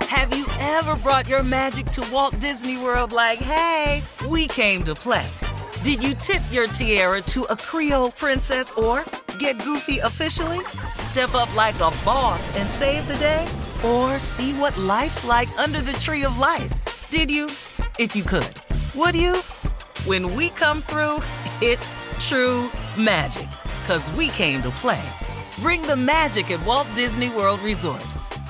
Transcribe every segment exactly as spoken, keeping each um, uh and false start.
Have you ever brought your magic to Walt Disney World like, hey, we came to play? Did you tip your tiara to a Creole princess or get goofy officially? Step up like a boss and save the day? Or see what life's like under the tree of life? Did you? If you could. Would you? When we come through, it's true magic. 'Cause we came to play. Bring the magic at Walt Disney World Resort.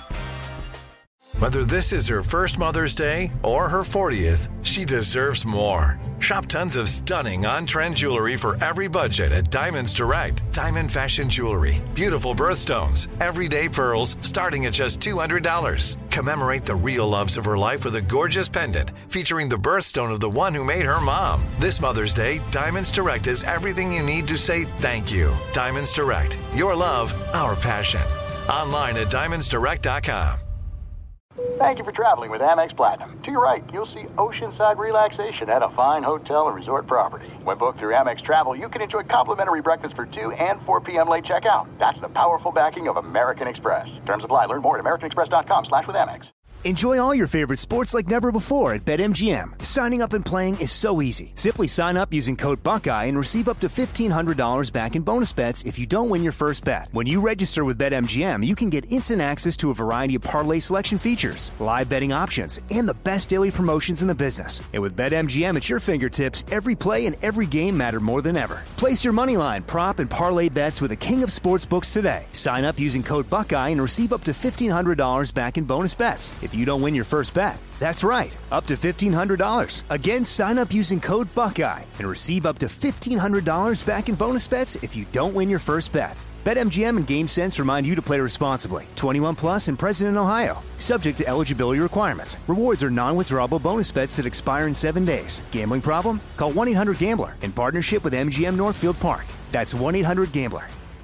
Whether this is her first Mother's Day or her fortieth, she deserves more. Shop tons of stunning on-trend jewelry for every budget at Diamonds Direct. Diamond fashion jewelry, beautiful birthstones, everyday pearls starting at just two hundred dollars. Commemorate the real loves of her life with a gorgeous pendant featuring the birthstone of the one who made her mom. This Mother's Day, Diamonds Direct is everything you need to say thank you. Diamonds Direct, your love, our passion. Online at diamonds direct dot com. Thank you for traveling with Amex Platinum. To your right, you'll see oceanside relaxation at a fine hotel and resort property. When booked through Amex Travel, you can enjoy complimentary breakfast for two and four p.m. late checkout. That's the powerful backing of American Express. Terms apply. Learn more at americanexpress.com slash with Amex. Enjoy all your favorite sports like never before at BetMGM. Signing up and playing is so easy. Simply sign up using code Buckeye and receive up to fifteen hundred dollars back in bonus bets if you don't win your first bet. When you register with BetMGM, you can get instant access to a variety of parlay selection features, live betting options, and the best daily promotions in the business. And with BetMGM at your fingertips, every play and every game matter more than ever. Place your moneyline, prop, and parlay bets with the king of sportsbooks today. Sign up using code Buckeye and receive up to fifteen hundred dollars back in bonus bets if you don't win your first bet. That's right, up to fifteen hundred dollars. Again, sign up using code Buckeye and receive up to fifteen hundred dollars back in bonus bets if you don't win your first bet. BetMGM and GameSense remind you to play responsibly. twenty-one plus and present in Ohio. Subject to eligibility requirements. Rewards are non-withdrawable bonus bets that expire in seven days. Gambling problem? Call one eight hundred gambler in partnership with M G M Northfield Park. That's one eight hundred gambler.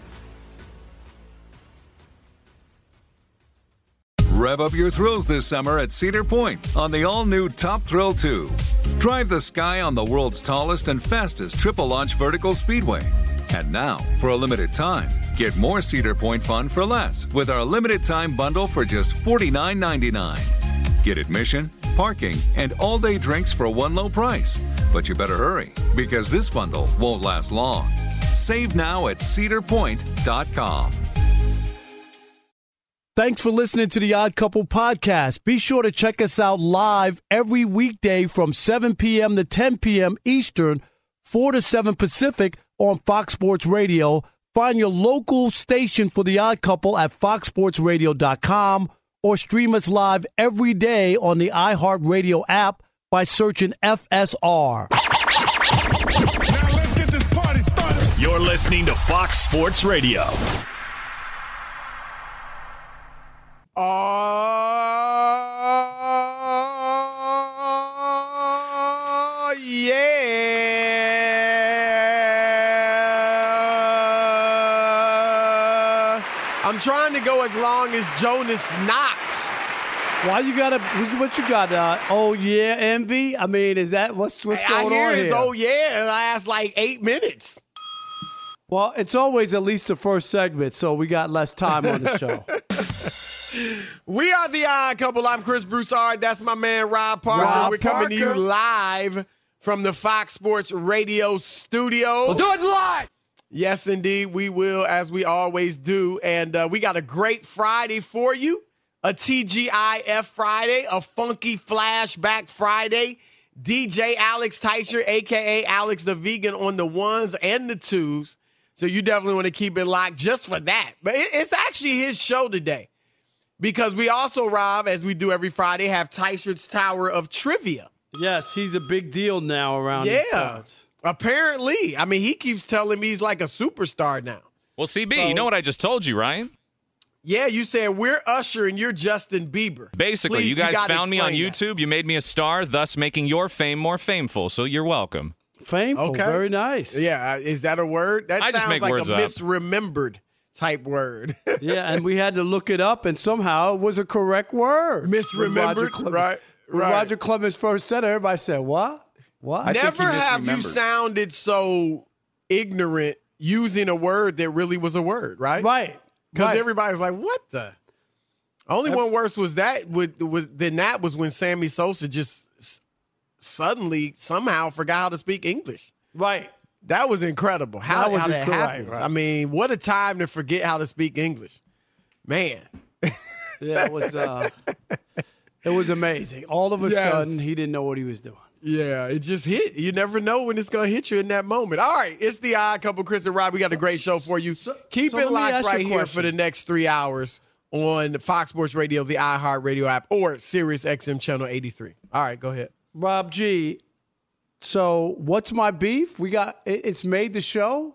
Rev up your thrills this summer at Cedar Point on the all-new Top Thrill two. Drive the sky on the world's tallest and fastest triple-launch vertical speedway. And now, for a limited time, get more Cedar Point fun for less with our limited-time bundle for just forty-nine ninety-nine. Get admission, parking, and all-day drinks for one low price. But you better hurry, because this bundle won't last long. Save now at cedar point dot com. Thanks for listening to the Odd Couple podcast. Be sure to check us out live every weekday from seven p.m. to ten p.m. Eastern, four to seven Pacific on Fox Sports Radio. Find your local station for the Odd Couple at fox sports radio dot com or stream us live every day on the iHeartRadio app by searching F S R. Now let's get this party started. You're listening to Fox Sports Radio. Oh, yeah. I'm trying to go as long as Jonas Knox. Why you got to, what you got, uh, oh, yeah, Envy? I mean, is that, what's, what's I going hear on his here? oh, yeah, it lasts like eight minutes. Well, it's always at least the first segment, so we got less time on the show. We are the Odd Couple. I'm Chris Broussard. That's my man, Rob Parker. Rob We're coming Parker. to you live from the Fox Sports Radio studio. We'll do it live. Yes, indeed, we will, as we always do. And uh, we got a great Friday for you, a T G I F Friday, a funky flashback Friday. D J Alex Teicher, a k a. Alex the Vegan, on the ones and the twos. So you definitely want to keep it locked just for that. But it, it's actually his show today. Because we also, Rob, as we do every Friday, have Teicher's Tower of Trivia. Yes, he's a big deal now around Yeah, these parts. Apparently. I mean, he keeps telling me he's like a superstar now. Well, C B, So- you know what I just told you, right? Yeah, you said we're Usher and you're Justin Bieber. Basically, Please, you guys gotta found me on explain that. YouTube. You made me a star, thus making your fame more fameful. So you're welcome. Fameful, Okay. very nice. Yeah, is that a word? That I just sounds make like words a up. misremembered type word. Yeah, and we had to look it up, and somehow it was a correct word. Misremembered, When Roger Clemens- right, When right. Roger Clemens first said it, everybody said, what? What? I think Never he have you misremembered. sounded so ignorant using a word that really was a word, right? Right. Because right. everybody's like, what the? Only one worse was that with, with than that was when Sammy Sosa just s- suddenly somehow forgot how to speak English. Right. That was incredible. How, That was how that inc- happens. right, right. I mean, what a time to forget how to speak English. Man. Yeah, it was uh, it was amazing. All of a Yes. sudden, he didn't know what he was doing. Yeah, it just hit. You never know when it's going to hit you in that moment. All right, it's the Odd Couple, Chris and Rob. We got a great show for you. Keep so it let me locked ask you a right here question. for the next three hours on Fox Sports Radio, the iHeartRadio app, or Sirius X M Channel eighty-three. All right, go ahead. Rob G. So what's my beef? We got it- it's made the show.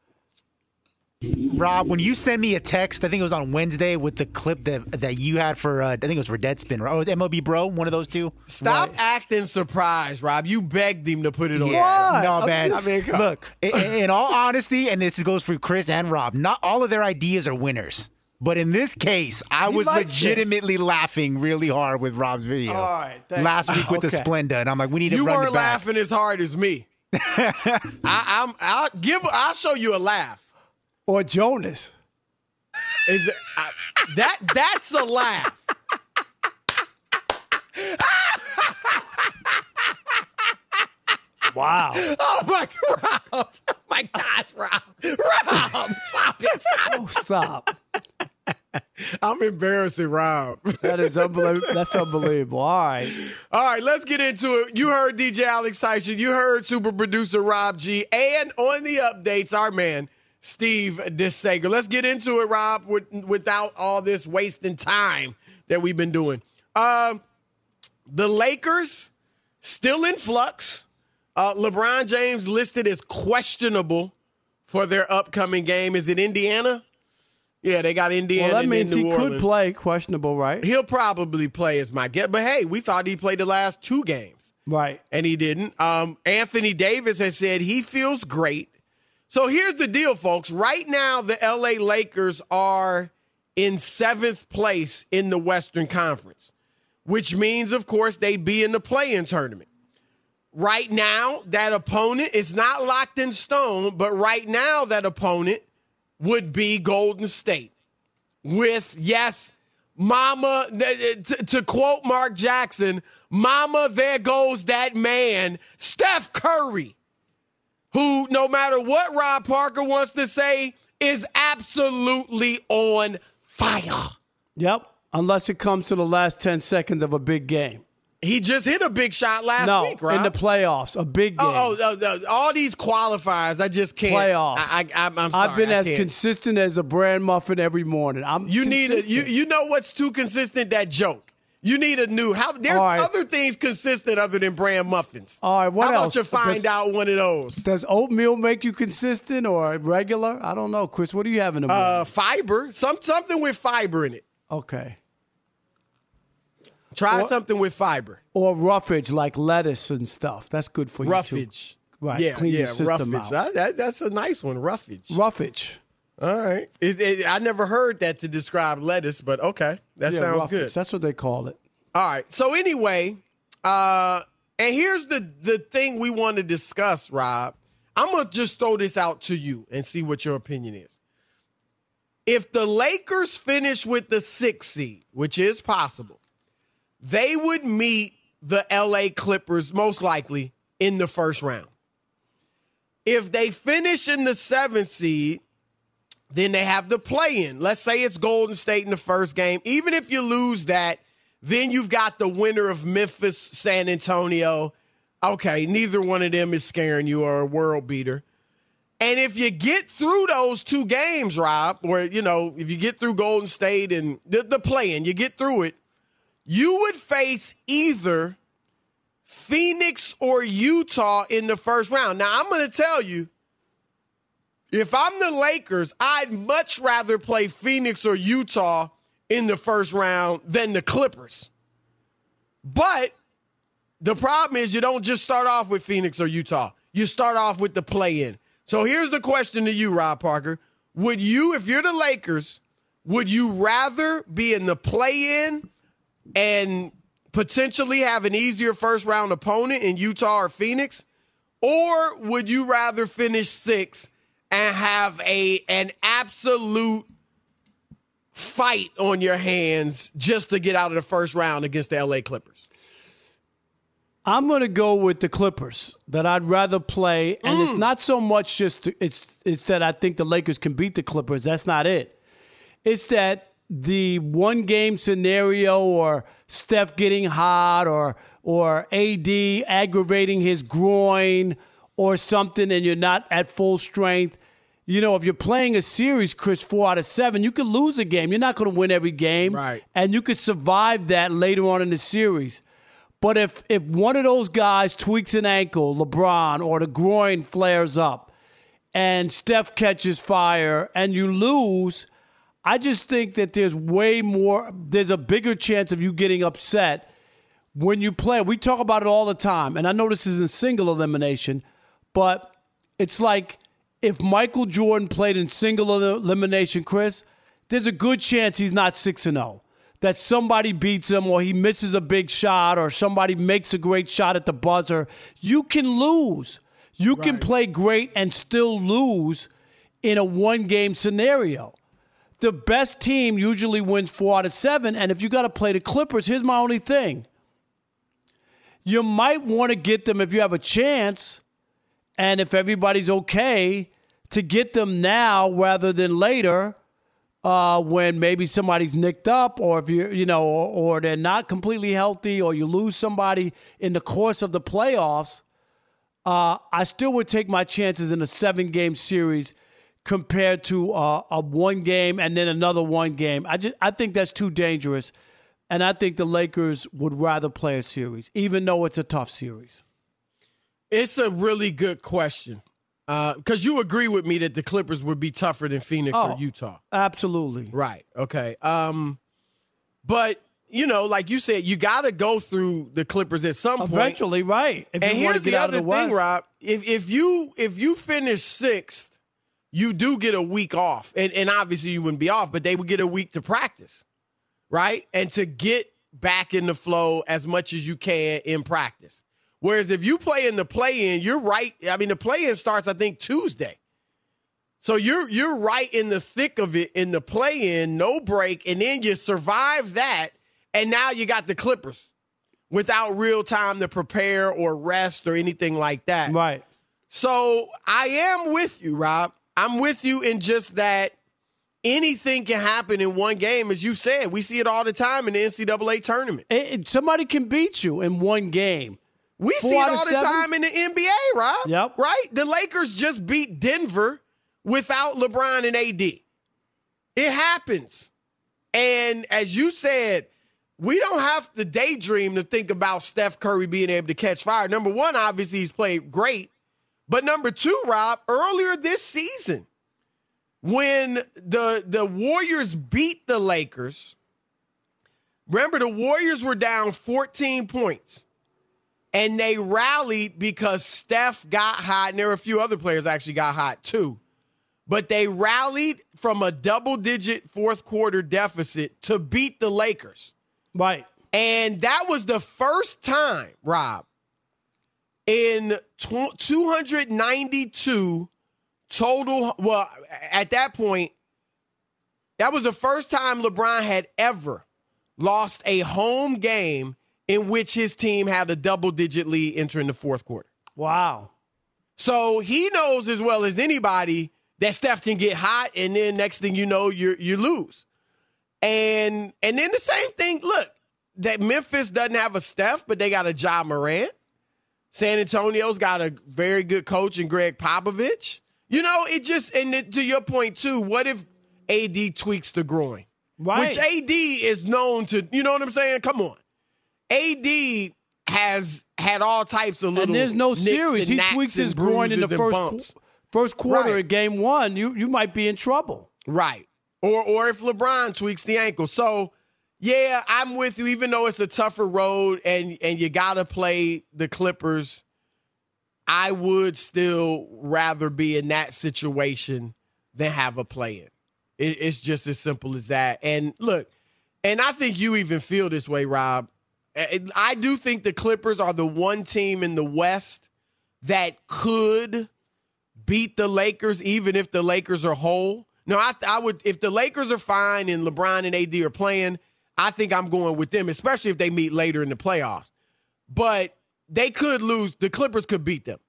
Rob, when you sent me a text, I think it was on Wednesday with the clip that that you had for, uh, I think it was for Deadspin, right? Or M L B Bro, one of those two. Stop acting surprised, Rob. You begged him to put it on. Yeah, there. no, man. I mean, come- Look, in, in all honesty, and this goes for Chris and Rob, not all of their ideas are winners. But in this case, I He was likes legitimately laughing really hard with Rob's video. All right, thank- last week with the okay. Splenda, and I'm like, we need to You run weren't it back. laughing as hard as me. I, I'm. I'll give. I'll show you a laugh. Or Jonas. Is it, I, that? That's a laugh. Wow. Oh my God, Rob. Oh my gosh, Rob. Rob, stop it. Stop. Oh, stop. I'm embarrassing Rob. That is unbelievable. That's unbelievable. All right. All right, let's get into it. You heard D J Alex Tyson. You heard super producer Rob G. And on the updates, our man, Steve DeSager. Let's get into it, Rob, with, without all this wasting time that we've been doing. Uh, the Lakers still in flux. Uh, LeBron James listed as questionable for their upcoming game. Is it Indiana? Yeah, they got Indiana Well, that and means New he Orleans. could play questionable, right? He'll probably play as my guess. But, hey, we thought he played the last two games. Right. And he didn't. Um, Anthony Davis has said he feels great. So here's the deal, folks. Right now, the L A Lakers are in seventh place in the Western Conference, which means, of course, they'd be in the play-in tournament. Right now, that opponent is not locked in stone, but right now that opponent would be Golden State. With, yes, mama, to, to quote Mark Jackson, mama, there goes that man, Steph Curry, who, no matter what Rob Parker wants to say, is absolutely on fire. Yep. Unless it comes to the last ten seconds of a big game. He just hit a big shot last no, week, Rob. in the playoffs, a big game. Oh, oh, oh, oh, all these qualifiers, I just can't. Playoffs. I, I, I'm, I'm sorry, I've been I as can't. consistent as a bran muffin every morning. I'm You need a, consistent. you. You know what's too consistent? That joke. You need a new. How there's All right. other things consistent other than bran muffins. All right, what How else? about you find Does- out one of those? Does oatmeal make you consistent or regular? I don't know, Chris. What do you have in the morning? Uh, fiber, some something with fiber in it. okay. Try Or- something with fiber. Or roughage, like lettuce and stuff. That's good for you, Roughage. too. Right. Yeah, Clean yeah, your system roughage. out. That- that- that's a nice one, roughage. Roughage. All right. It, it, I never heard that to describe lettuce, but okay, that Yeah, sounds roughage. good. That's what they call it. All right. So anyway, uh, and here's the the thing we want to discuss, Rob. I'm gonna just throw this out to you and see what your opinion is. If the Lakers finish with the sixth seed, which is possible, they would meet the L A Clippers most likely in the first round. If they finish in the seventh seed, then they have the play-in. Let's say it's Golden State in the first game. Even if you lose that, then you've got the winner of Memphis, San Antonio. Okay, neither one of them is scaring you or a world beater. And if you get through those two games, Rob, or, you know, if you get through Golden State and the, the play-in, you get through it, you would face either Phoenix or Utah in the first round. Now, I'm going to tell you, if I'm the Lakers, I'd much rather play Phoenix or Utah in the first round than the Clippers. But the problem is you don't just start off with Phoenix or Utah. You start off with the play-in. So here's the question to you, Rob Parker. Would you, if you're the Lakers, would you rather be in the play-in and potentially have an easier first-round opponent in Utah or Phoenix? Or would you rather finish sixth and have a an absolute fight on your hands just to get out of the first round against the L A Clippers? I'm going to go with the Clippers, that I'd rather play. And Mm. it's not so much just to, it's it's that I think the Lakers can beat the Clippers. That's not it. It's that the one-game scenario or Steph getting hot or or A D aggravating his groin or something and you're not at full strength. You know, if you're playing a series, Chris, four out of seven, you could lose a game. You're not going to win every game. Right. And you could survive that later on in the series. But if if one of those guys tweaks an ankle, LeBron, or the groin flares up, and Steph catches fire, and you lose, I just think that there's way more, there's a bigger chance of you getting upset when you play. We talk about it all the time, and I know this isn't single elimination, but it's like if Michael Jordan played in single elimination, Chris, there's a good chance he's not six and oh. That somebody beats him or he misses a big shot or somebody makes a great shot at the buzzer. You can lose. You can Right. play great and still lose in a one-game scenario. The best team usually wins four out of seven, and if you got to play the Clippers, here's my only thing. You might want to get them if you have a chance, and if everybody's okay, to get them now rather than later. Uh, when maybe somebody's nicked up, or if you you know, or, or they're not completely healthy, or you lose somebody in the course of the playoffs, uh, I still would take my chances in a seven-game series compared to uh, a one game and then another one game. I just I think that's too dangerous, and I think the Lakers would rather play a series, even though it's a tough series. It's a really good question. Because uh, you agree with me that the Clippers would be tougher than Phoenix Oh, or Utah. Absolutely. Right. Okay. Um, but, you know, like you said, you got to go through the Clippers at some point. Eventually, right. If And you wanna here's get the out of other the thing, West. Rob. If if you if you finish sixth, you do get a week off. And, and obviously you wouldn't be off, but they would get a week to practice, right? And to get back in the flow as much as you can in practice. Whereas if you play in the play-in, you're right. I mean, the play-in starts, I think, Tuesday. So you're you're right in the thick of it in the play-in, no break, and then you survive that, and now you got the Clippers without real time to prepare or rest or anything like that. Right. So I am with you, Rob. I'm with you in just that anything can happen in one game, as you said. We see it all the time in the N C double A tournament. It, it- somebody can beat you in one game. We Four see it out of all the seven? time in the N B A, Rob. Yep. Right? The Lakers just beat Denver without LeBron and A D. It happens. And as you said, we don't have to daydream to think about Steph Curry being able to catch fire. Number one, obviously, he's played great. But number two, Rob, earlier this season, when the, the Warriors beat the Lakers, remember the Warriors were down fourteen points. And they rallied because Steph got hot, and there were a few other players actually got hot too. But they rallied from a double-digit fourth-quarter deficit to beat the Lakers. Right. And that was the first time, Rob, in two hundred ninety-two total, well, at that point, that was the first time LeBron had ever lost a home game in which his team had a double-digit lead entering the fourth quarter. Wow. So he knows as well as anybody that Steph can get hot, and then next thing you know, you you lose. And and then the same thing, look, that Memphis doesn't have a Steph, but they got a Ja Morant. San Antonio's got a very good coach in Greg Popovich. You know, it just, and it, to your point too, what if A D tweaks the groin? Right. Which A D is known to, you know what I'm saying? Come on. A D has had all types of little And there's no nicks series. and He knacks tweaks and his groin in the bruises and first bumps. qu- first quarter Right. of game one. You you might be in trouble. Right. Or or if LeBron tweaks the ankle. So, yeah, I'm with you. Even though it's a tougher road and, and you got to play the Clippers, I would still rather be in that situation than have a play-in. It, it's just as simple as that. And look, and I think you even feel this way, Rob. I do think the Clippers are the one team in the West that could beat the Lakers, even if the Lakers are whole. No, I, I would if the Lakers are fine and LeBron and A D are playing, I think I'm going with them, especially if they meet later in the playoffs. But they could lose. The Clippers could beat them.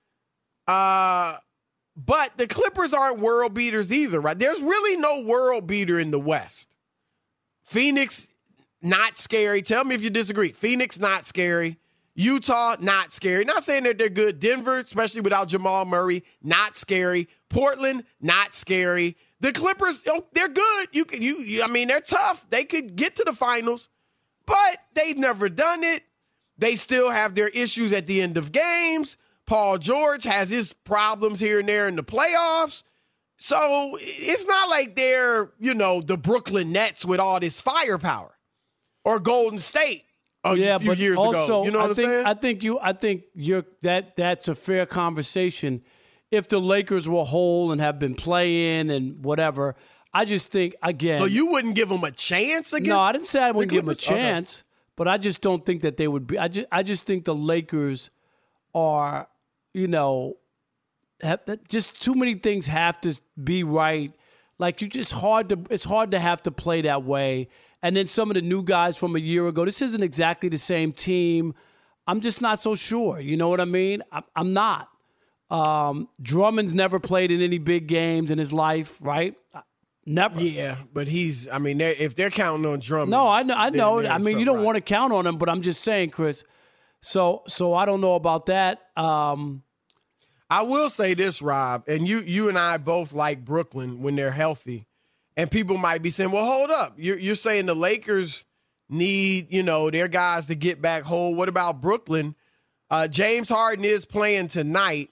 Uh, but the Clippers aren't world beaters either, right? There's really no world beater in the West. Phoenix, not scary. Tell me if you disagree. Phoenix, not scary. Utah, not scary. Not saying that they're good. Denver, especially without Jamal Murray, not scary. Portland, not scary. The Clippers, oh, they're good. You can, you, you, I mean, they're tough. They could get to the finals, but they've never done it. They still have their issues at the end of games. Paul George has his problems here and there in the playoffs. So it's not like they're, you know, the Brooklyn Nets with all this firepower or Golden State. A yeah, few but years also, ago. You know what I I'm think, saying? I think you. I think you're that. That's a fair conversation. If the Lakers were whole and have been playing and whatever, I just think again. So you wouldn't give them a chance against? No, I didn't say I wouldn't give them a Clippers? chance, okay. But I just don't think that they would be. I just, I just think the Lakers are, you know, have, just too many things have to be right. Like you just hard to. It's hard to have to play that way. And then some of the new guys from a year ago, this isn't exactly the same team. I'm just not so sure. You know what I mean? I'm not. Um, Drummond's never played in any big games in his life, right? Never. Yeah, but he's, I mean, they're, if they're counting on Drummond. No, I know. I know. they're I mean, you don't right. want to count on him, but I'm just saying, Chris. So so I don't know about that. Um, I will say this, Rob, and you you and I both like Brooklyn when they're healthy. And people might be saying, well, hold up. You're, you're saying the Lakers need, you know, their guys to get back whole. What about Brooklyn? Uh, James Harden is playing tonight.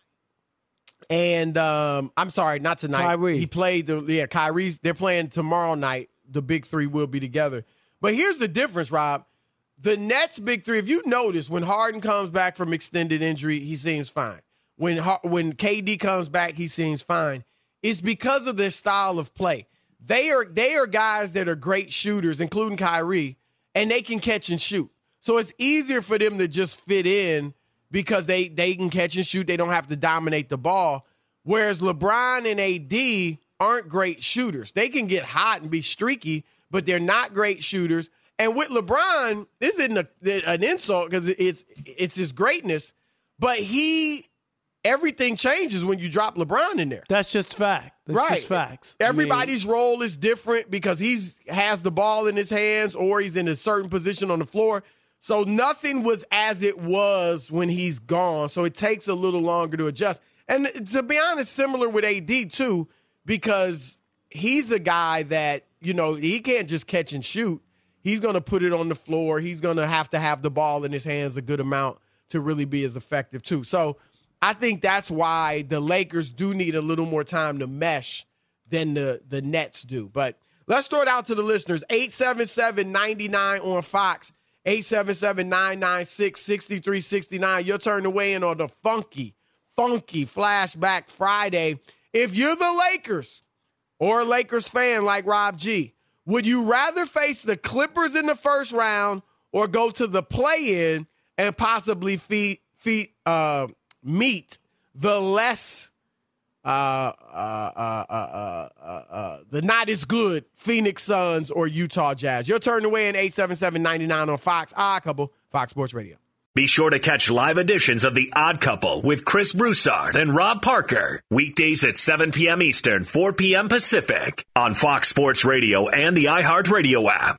And um, I'm sorry, not tonight. Kyrie. He played, the yeah, Kyrie's. They're playing tomorrow night. The big three will be together. But here's the difference, Rob. The Nets' big three, if you notice, when Harden comes back from extended injury, he seems fine. When, when K D comes back, he seems fine. It's because of their style of play. They are they are guys that are great shooters, including Kyrie, and they can catch and shoot. So it's easier for them to just fit in because they, they can catch and shoot. They don't have to dominate the ball. Whereas LeBron and A D aren't great shooters. They can get hot and be streaky, but they're not great shooters. And with LeBron, this isn't a, an insult because it's it's his greatness, but he everything changes when you drop LeBron in there. That's just fact. That's right. just facts. Everybody's I mean, role is different because he's has the ball in his hands or he's in a certain position on the floor. So nothing was as it was when he's gone. So it takes a little longer to adjust. And to be honest, similar with A D too, because he's a guy that, you know, he can't just catch and shoot. He's going to put it on the floor. He's going to have to have the ball in his hands a good amount to really be as effective too. So I think that's why the Lakers do need a little more time to mesh than the, the Nets do. But let's throw it out to the listeners. eight seven seven, nine nine on Fox, eight seven seven, nine nine six, six three six nine. Your turn to weigh in on the funky, funky Flashback Friday. If you're the Lakers or a Lakers fan like Rob G, would you rather face the Clippers in the first round or go to the play-in and possibly feed, feed, uh, meet the less, uh, uh, uh, uh, uh, uh, the not as good Phoenix Suns or Utah Jazz? Your turn to weigh in, eight seven seven, nine nine on Fox. Odd Couple, Fox Sports Radio. Be sure to catch live editions of The Odd Couple with Chris Broussard and Rob Parker. Weekdays at seven p.m. Eastern, four p.m. Pacific on Fox Sports Radio and the iHeartRadio app.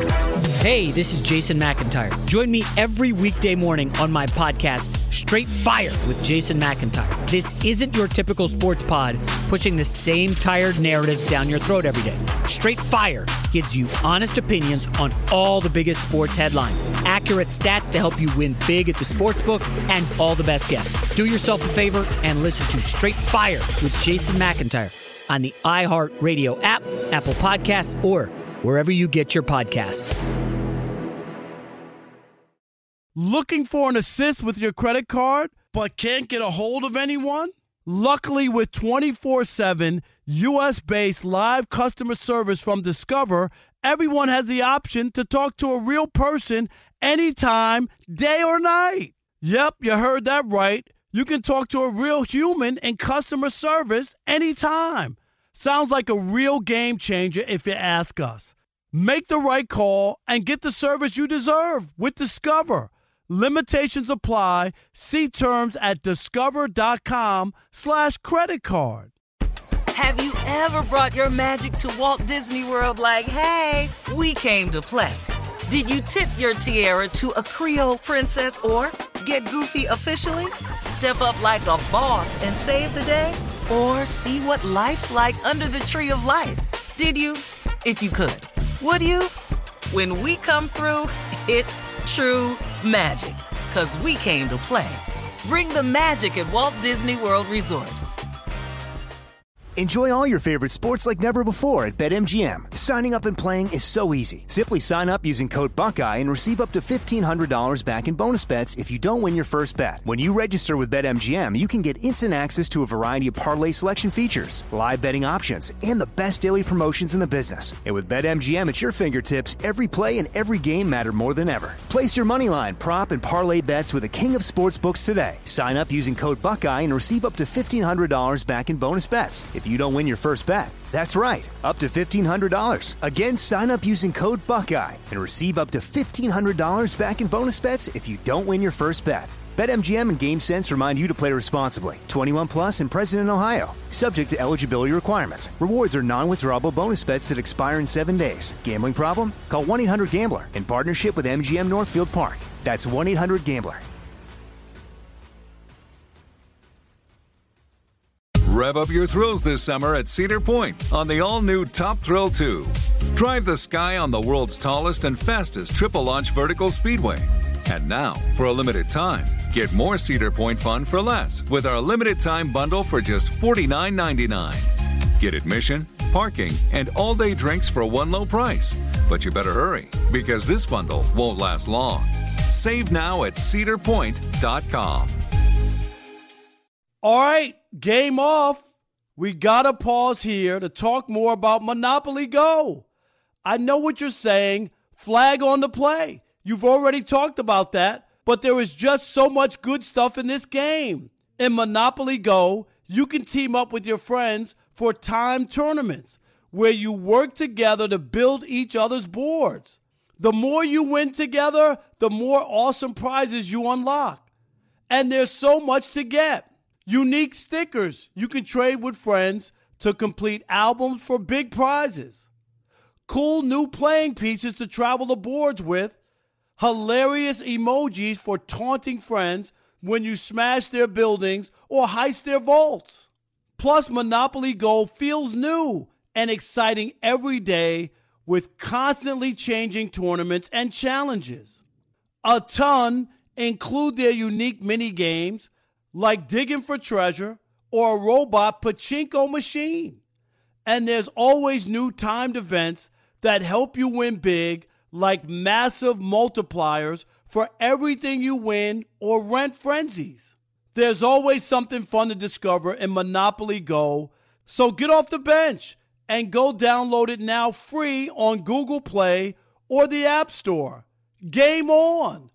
Hey, this is Jason McIntyre. Join me every weekday morning on my podcast, Straight Fire with Jason McIntyre. This isn't your typical sports pod pushing the same tired narratives down your throat every day. Straight Fire gives you honest opinions on all the biggest sports headlines, accurate stats to help you win big at the sportsbook, and all the best guests. Do yourself a favor and listen to Straight Fire with Jason McIntyre on the iHeartRadio app, Apple Podcasts, or wherever you get your podcasts. Looking for an assist with your credit card, but can't get a hold of anyone? Luckily, with twenty-four seven U S-based live customer service from Discover, everyone has the option to talk to a real person anytime, day or night. Yep, you heard that right. You can talk to a real human in customer service anytime. Sounds like a real game changer if you ask us. Make the right call and get the service you deserve with Discover. Limitations apply. See terms at discover.com slash credit card. Have you ever brought your magic to Walt Disney World like, hey, we came to play? Did you tip your tiara to a Creole princess or get goofy officially? Step up like a boss and save the day? Or see what life's like under the tree of life? Did you? If you could. Would you? When we come through, it's true magic. 'Cause we came to play. Bring the magic at Walt Disney World Resort. Enjoy all your favorite sports like never before at BetMGM. Signing up and playing is so easy. Simply sign up using code Buckeye and receive up to fifteen hundred dollars back in bonus bets if you don't win your first bet. When you register with BetMGM, you can get instant access to a variety of parlay selection features, live betting options, and the best daily promotions in the business. And with BetMGM at your fingertips, every play and every game matter more than ever. Place your moneyline, prop, and parlay bets with the king of sportsbooks today. Sign up using code Buckeye and receive up to fifteen hundred dollars back in bonus bets if you don't win your first bet. That's right, up to fifteen hundred dollars. Again, sign up using code Buckeye and receive up to fifteen hundred dollars back in bonus bets if you don't win your first bet. BetMGM and GameSense remind you to play responsibly. twenty-one plus and present in Ohio. Subject to eligibility requirements. Rewards are non-withdrawable bonus bets that expire in seven days. Gambling problem? Call one eight hundred gambler in partnership with M G M Northfield Park. That's one eight hundred gambler. Rev up your thrills this summer at Cedar Point on the all-new Top Thrill two. Drive the sky on the world's tallest and fastest triple-launch vertical speedway. And now, for a limited time, get more Cedar Point fun for less with our limited-time bundle for just forty-nine ninety-nine. Get admission, parking, and all-day drinks for one low price. But you better hurry, because this bundle won't last long. Save now at cedar point dot com. All right, game off. We got to pause here to talk more about Monopoly Go. I know what you're saying. Flag on the play. You've already talked about that, but there is just so much good stuff in this game. In Monopoly Go, you can team up with your friends for timed tournaments where you work together to build each other's boards. The more you win together, the more awesome prizes you unlock. And there's so much to get. Unique stickers you can trade with friends to complete albums for big prizes. Cool new playing pieces to travel the boards with. Hilarious emojis for taunting friends when you smash their buildings or heist their vaults. Plus, Monopoly Go feels new and exciting every day with constantly changing tournaments and challenges. A ton include their unique mini games like digging for treasure or a robot pachinko machine. And there's always new timed events that help you win big, like massive multipliers for everything you win or rent frenzies. There's always something fun to discover in Monopoly Go, so get off the bench and go download it now free on Google Play or the App Store. Game on!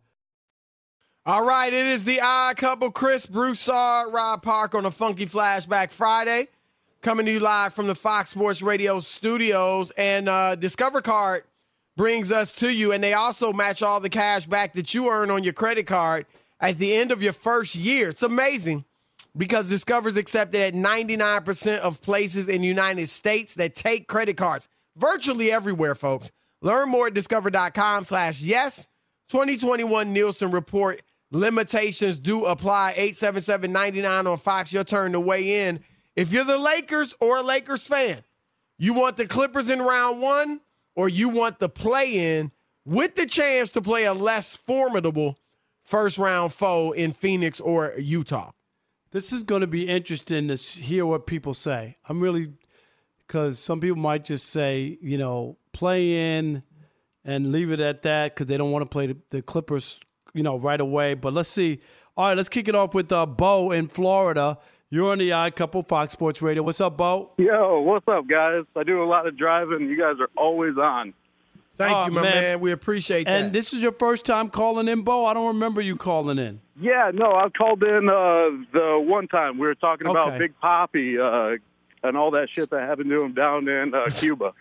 All right, it is the Odd Couple, Chris Broussard, Rob Park on a Funky Flashback Friday, coming to you live from the Fox Sports Radio studios. And uh, Discover Card brings us to you, and they also match all the cash back that you earn on your credit card at the end of your first year. It's amazing because Discover's accepted at ninety-nine percent of places in the United States that take credit cards. Virtually everywhere, folks. Learn more at discover.com slash yes. twenty twenty-one Nielsen Report. Limitations do apply. eight seven seven, nine nine on Fox. Your turn to weigh in. If you're the Lakers or a Lakers fan, you want the Clippers in round one or you want the play-in with the chance to play a less formidable first-round foe in Phoenix or Utah. This is going to be interesting to hear what people say. I'm really – because some people might just say, you know, play in and leave it at that because they don't want to play the, the Clippers – you know, right away. But let's see. All right, let's kick it off with uh, Bo in Florida. You're on the Odd Couple, Fox Sports Radio. What's up, Bo? Yo, what's up, guys? I do a lot of driving. You guys are always on. Thank oh, you, my man. man. We appreciate that. And this is your first time calling in, Bo? I don't remember you calling in. Yeah, no, I called in uh, the one time. We were talking okay. about Big Papi uh, and all that shit that happened to him down in uh, Cuba.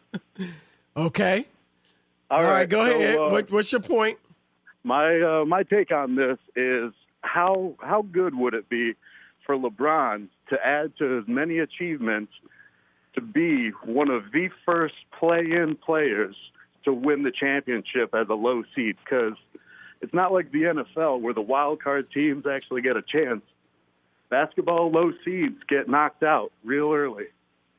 Okay. All, all right, right, go so, ahead. Uh, what, what's your point? My uh, my take on this is how how good would it be for LeBron to add to as many achievements to be one of the first play-in players to win the championship as a low seed? Because it's not like the N F L where the wild card teams actually get a chance. Basketball low seeds get knocked out real early.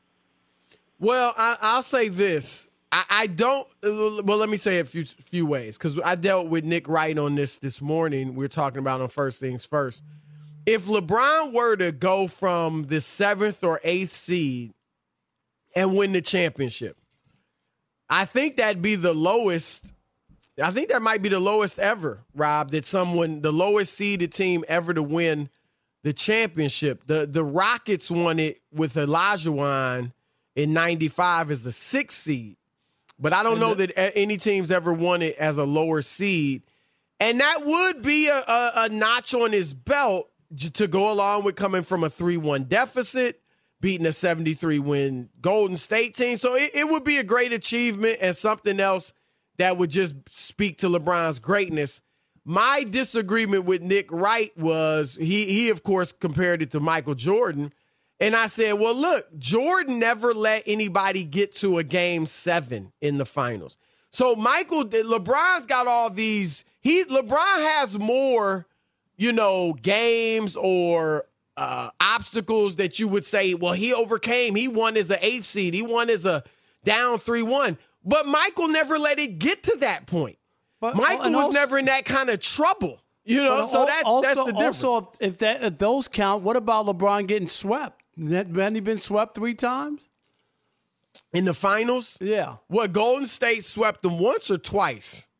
Well, I, I'll say this. I, I don't. Well, let me say it a few few ways, because I dealt with Nick Wright on this this morning. We were talking about on First Things First. If LeBron were to go from the seventh or eighth seed and win the championship, I think that'd be the lowest. I think that might be the lowest ever, Rob, that someone, the lowest seeded team ever to win the championship. The the Rockets won it with Olajuwon in ninety-five as the sixth seed. But I don't know that any team's ever won it as a lower seed. And that would be a, a, a notch on his belt to go along with coming from a three one deficit, beating a seventy-three win Golden State team. So it, it would be a great achievement and something else that would just speak to LeBron's greatness. My disagreement with Nick Wright was he, he of course, compared it to Michael Jordan. And I said, well, look, Jordan never let anybody get to a game seven in the finals. So Michael, LeBron's got all these, he LeBron has more, you know, games or uh, obstacles that you would say, well, he overcame. He won as an eighth seed. He won as a down three one. But Michael never let it get to that point. But, Michael was also never in that kind of trouble. You know, so that's, also, that's the difference. Also, if, that, if those count, what about LeBron getting swept? Hadn't he been swept three times? In the finals? Yeah. What, Golden State swept them once or twice?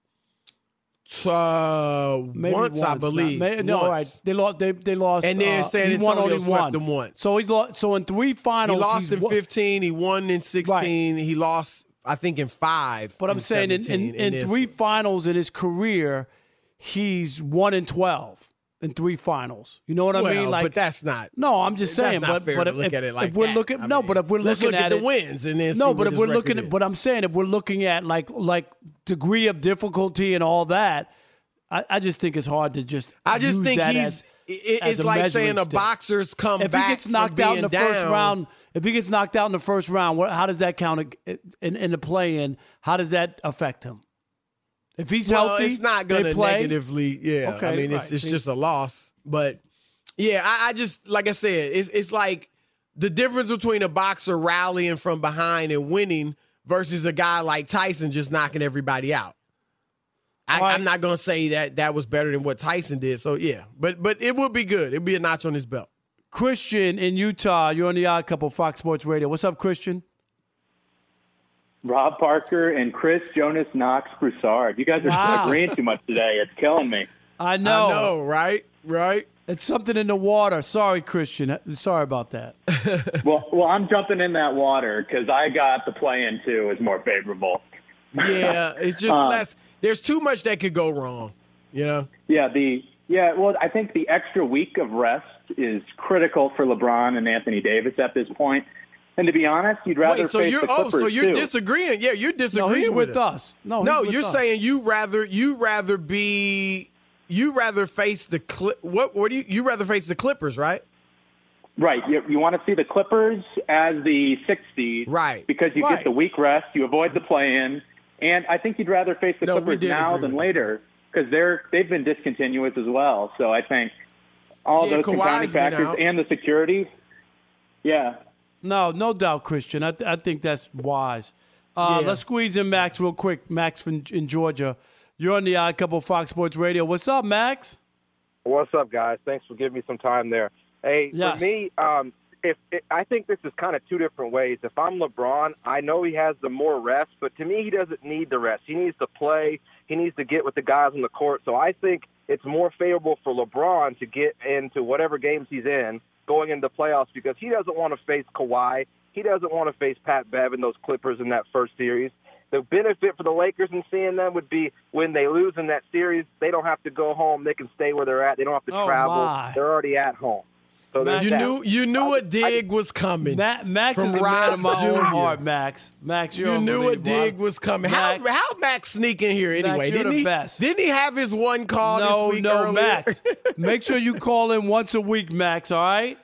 Uh, once, once, I believe. Maybe, no, all right. They lost. They, they lost. And then uh, San Antonio only swept one. them once. So he lost. So in three finals, he lost in won. fifteen. He won in sixteen. Right. He lost, I think, in five. But I'm saying in, in, in, in three finals in his career, he's one in twelve. In three finals, you know what I well, mean? Like, but that's not. No, I'm just saying. That's not but fair but to if, look at it like if we're that. looking, I no, mean, but if we're let's looking look at, at it, the wins and then no, see but what if his we're record looking is. at, but I'm saying if we're looking at like like degree of difficulty and all that, I, I just think it's hard to just. I just use think that he's. As, it, as it's a like saying a stick. boxer's come if back. If he gets knocked from out in the being first down, round, if he gets knocked out in the first round, what, how does that count in, in the play-in? How does that affect him? If he's well, healthy, it's not going to negatively. Yeah, okay, I mean, right. it's it's See? just a loss, but. Yeah, I, I just, like I said, it's it's like the difference between a boxer rallying from behind and winning versus a guy like Tyson just knocking everybody out. I, right. I'm not going to say that that was better than what Tyson did. So, yeah, but but it would be good. It would be a notch on his belt. Christian in Utah, you're on the Odd Couple, Fox Sports Radio. What's up, Christian? Rob Parker and Chris Jonas Knox Broussard. You guys are wow. agreeing too much today. It's killing me. I know. I know, right? Right? It's something in the water. Sorry, Christian. Sorry about that. well, well, I'm jumping in that water because I got the play-in too is more favorable. Yeah, it's just um, less. There's too much that could go wrong. You know. Yeah. The yeah. Well, I think the extra week of rest is critical for LeBron and Anthony Davis at this point. And to be honest, you'd rather Wait, so face you're, the Clippers oh, so you're too. disagreeing? Yeah, you're disagreeing no, he's with, with us. us. No, no, he's you're with saying us. you rather you rather be. You rather face the Cli- what? What do you? You rather face the Clippers, right? Right. You, you want to see the Clippers as the sixth seed, right? Because you right. get the week rest, you avoid the play-in, and I think you'd rather face the no, Clippers now than later because they're they've been discontinuous as well. So I think all yeah, those compounding factors and the security. Yeah. No, no doubt, Christian. I, th- I think that's wise. Uh, yeah. Let's squeeze in Max real quick. Max from in Georgia. You're on the Odd Couple Fox Sports Radio. What's up, Max? What's up, guys? Thanks for giving me some time there. Hey, yes. for me, um, if it, I think this is kind of two different ways. If I'm LeBron, I know he has the more rest, but to me, he doesn't need the rest. He needs to play. He needs to get with the guys on the court. So I think it's more favorable for LeBron to get into whatever games he's in going into playoffs because he doesn't want to face Kawhi. He doesn't want to face Pat Bev and those Clippers in that first series. The benefit for the Lakers in seeing them would be when they lose in that series, they don't have to go home. They can stay where they're at. They don't have to oh travel. My. They're already at home. So there's you that. knew you knew a dig was coming. Ma- Max from is a man Rob of my own Junior heart, Max. Max, you're You knew a unbelievable. dig was coming. Max, how how Max sneak in here anyway? Max, you're didn't the he? best. Didn't he have his one call no, this week no, earlier? Max. Make sure you call in once a week, Max. All right.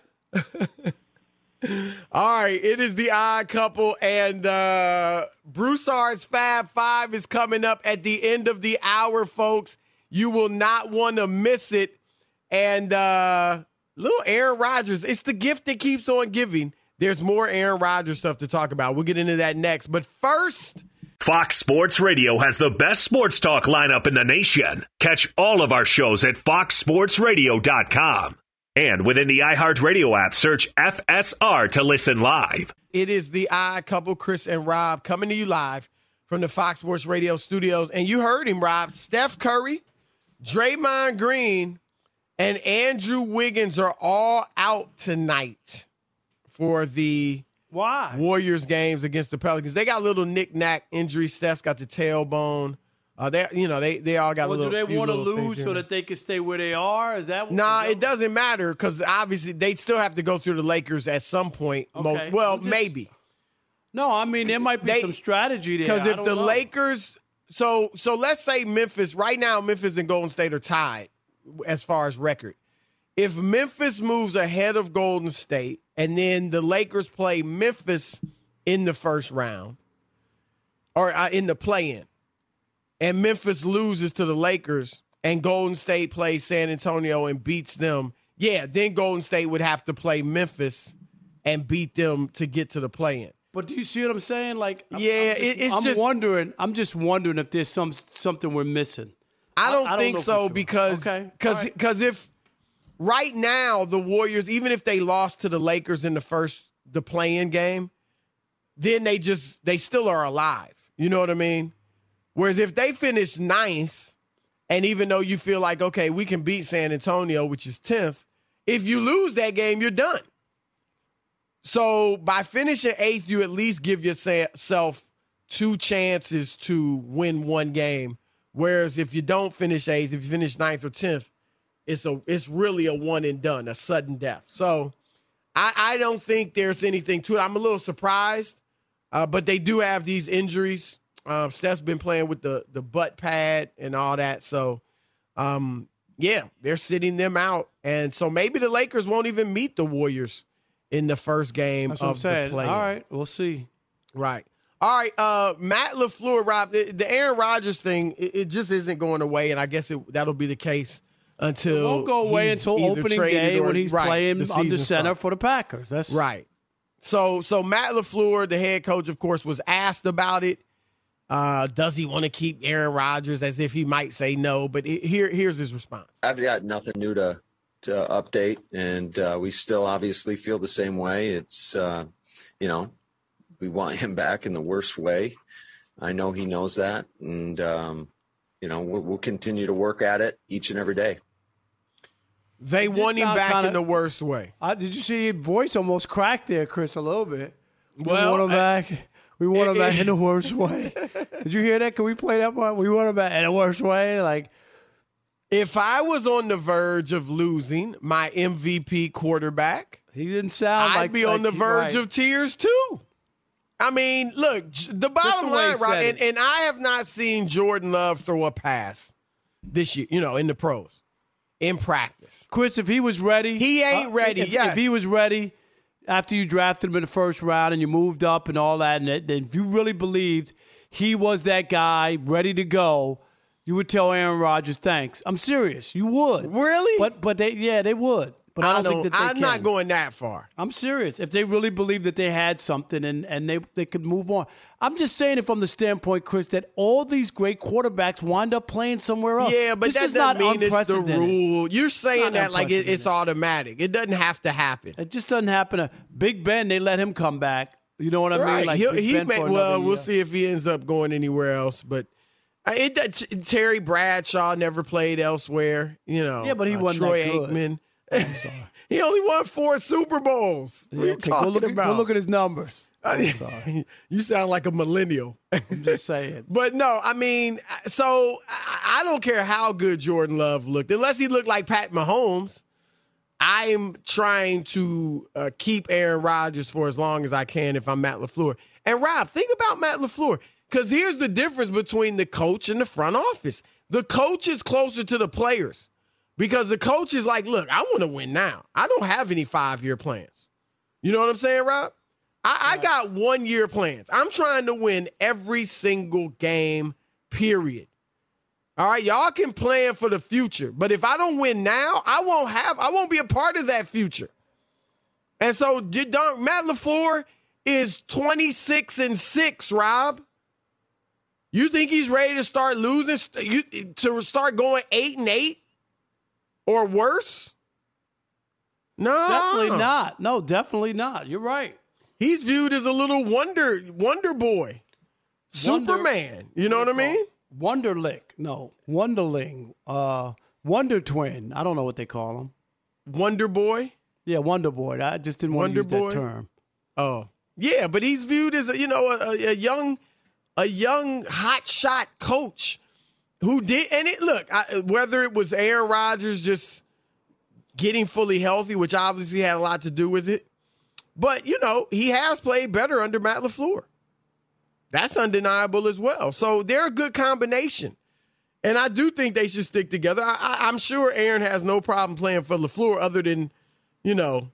All right, it is the Odd Couple, and uh, Broussard's Fab Five is coming up at the end of the hour, folks. You will not want to miss it. And uh, little Aaron Rodgers, it's the gift that keeps on giving. There's more Aaron Rodgers stuff to talk about. We'll get into that next. But first, Fox Sports Radio has the best sports talk lineup in the nation. Catch all of our shows at fox sports radio dot com. And within the iHeartRadio app, search F S R to listen live. it is the Odd Couple, Chris and Rob, coming to you live from the Fox Sports Radio studios. And you heard him, Rob. Steph Curry, Draymond Green, and Andrew Wiggins are all out tonight for the Why? Warriors games against the Pelicans. They got a little knick-knack injury. Steph's got the tailbone. Uh, they, you know, they they all got well, a little. Do they few want to little lose things so in that they can stay where they are? Is that? Nah, is that it doesn't matter because obviously they still have to go through the Lakers at some point. Okay. Mo- well, I'm just- maybe. No, I mean there might be They- some strategy there. Because I if don't the know. Lakers, so so let's say Memphis right now, Memphis and Golden State are tied as far as record. If Memphis moves ahead of Golden State, and then the Lakers play Memphis in the first round, or uh, in the play-in, and Memphis loses to the Lakers, and Golden State plays San Antonio and beats them, yeah, then Golden State would have to play Memphis and beat them to get to the play-in. But do you see what I'm saying? Like, I'm, Yeah, I'm just, it- it's I'm just- wondering. I'm just wondering if there's some something we're missing. I don't, I don't think know for so sure. because Okay. because All right. because if right now the Warriors, even if they lost to the Lakers in the first the play-in game, then they just they still are alive. You know what I mean? Whereas if they finish ninth, and even though you feel like okay, we can beat San Antonio, which is tenth, if you lose that game, you're done. So by finishing eighth, you at least give yourself two chances to win one game. Whereas if you don't finish eighth, if you finish ninth or tenth, it's a it's really a one and done, a sudden death. So I, I don't think there's anything to it. I'm a little surprised, uh, but they do have these injuries. Uh, Steph's been playing with the the butt pad and all that. So um, yeah, they're sitting them out, and so maybe the Lakers won't even meet the Warriors in the first game That's what I'm of the saying. play. All right, we'll see. Right. All right, uh, Matt LaFleur, Rob, the, the Aaron Rodgers thing, it, it just isn't going away, and I guess it, that'll be the case until It won't go away he's until either opening traded day or- when he's right, playing the under season center starts. for the Packers. That's Right. So, so Matt LaFleur, the head coach, of course, was asked about it. Uh, does he want to keep Aaron Rodgers, as if he might say no? But he- here, here's his response. I've got nothing new to to update, and uh, we still obviously feel the same way. It's uh, you know, we want him back in the worst way. I know he knows that, and um, you know, we'll, we'll continue to work at it each and every day. They It did want him sound back kinda- in the worst way. Uh, did you see your voice almost cracked there, Chris, a little bit? We Well, want him I- back. We want him back in the worst way. Did you hear that? Can we play that part? We want him back in the worst way. Like, If I was on the verge of losing my M V P quarterback, he didn't sound I'd like be on the like- verge right. of tears too. I mean, look, j- the bottom the way he line, Rob, said and, it. and I have not seen Jordan Love throw a pass this year, you know, in the pros, in practice. Chris, if he was ready, He ain't uh, ready, If, yes. if he was ready after you drafted him in the first round and you moved up and all that, and that- then if you really believed he was that guy ready to go, you would tell Aaron Rodgers thanks. I'm serious. You would. Really? But but they yeah they would. But I don't, think that they I'm can. not going that far. I'm serious. If they really believe that they had something and, and they, they could move on. I'm just saying it from the standpoint, Chris, that all these great quarterbacks wind up playing somewhere else. Yeah, but this that is doesn't not mean it's the unprecedented. rule. You're saying Not that like it, it's unprecedented. automatic. It doesn't have to happen. It just doesn't happen. To, Big Ben, they let him come back. You know what I mean? Right. Like He'll- Big he Ben may, for well, another we'll year. see if he ends up going anywhere else. But uh, it, does- Terry Bradshaw never played elsewhere. You know, Yeah, but he uh, wasn't Troy that good. Aikman. He only won four Super Bowls. What are you Okay, talking go look, at, about? go look at his numbers. I'm sorry. You sound like a millennial. I'm just saying. But no, I mean, so I I don't care how good Jordan Love looked, unless he looked like Pat Mahomes. I'm trying to uh, keep Aaron Rodgers for as long as I can if I'm Matt LaFleur. And Rob, think about Matt LaFleur, because here's the difference between the coach and the front office. The coach is closer to the players because the coach is like, look, I want to win now. I don't have any five-year plans. You know what I'm saying, Rob? I, I got one-year plans. I'm trying to win every single game, period. All right, y'all can plan for the future, but if I don't win now, I won't have, I won't be a part of that future. And so Matt LaFleur is twenty-six and six, Rob. You think he's ready to start losing, to start going eight and eight or worse? No, definitely not. No, definitely not. You're right. He's viewed as a little wonder, wonder boy, Wonder, Superman. You know what I mean? Wonderlick, no, Wonderling, uh, Wonder Twin. I don't know what they call him. Wonder Boy. Yeah, Wonder Boy. I just didn't want Wonder to use Boy? that term. Oh, yeah, but he's viewed as a, you know a, a young, a young hot shot coach who did. And it look I, whether it was Aaron Rodgers just getting fully healthy, which obviously had a lot to do with it, but you know he has played better under Matt LaFleur. That's undeniable as well. So they're a good combination. And I do think they should stick together. I, I, I'm sure Aaron has no problem playing for LaFleur other than, you know,